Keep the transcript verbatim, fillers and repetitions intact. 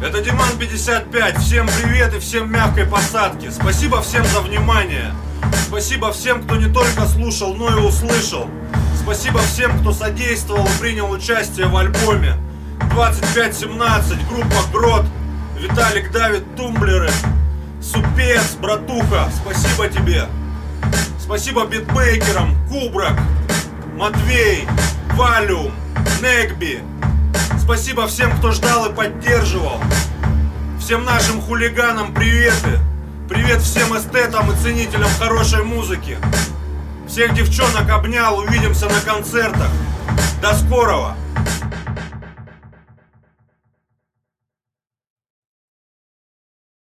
Это Диман пятьдесят пять. Всем привет и всем мягкой посадки. Спасибо всем за внимание. Спасибо всем, кто не только слушал, но и услышал. Спасибо всем, кто содействовал и принял участие в альбоме. двадцать пять семнадцать, группа Грот, Виталик Давид, Тумблеры, Супец, братуха, спасибо тебе. Спасибо битмейкерам, Кубрак, Матвей, Валюм, Негби. Спасибо всем, кто ждал и поддерживал. Всем нашим хулиганам приветы. Привет всем эстетам и ценителям хорошей музыки. Всех девчонок обнял, увидимся на концертах. До скорого!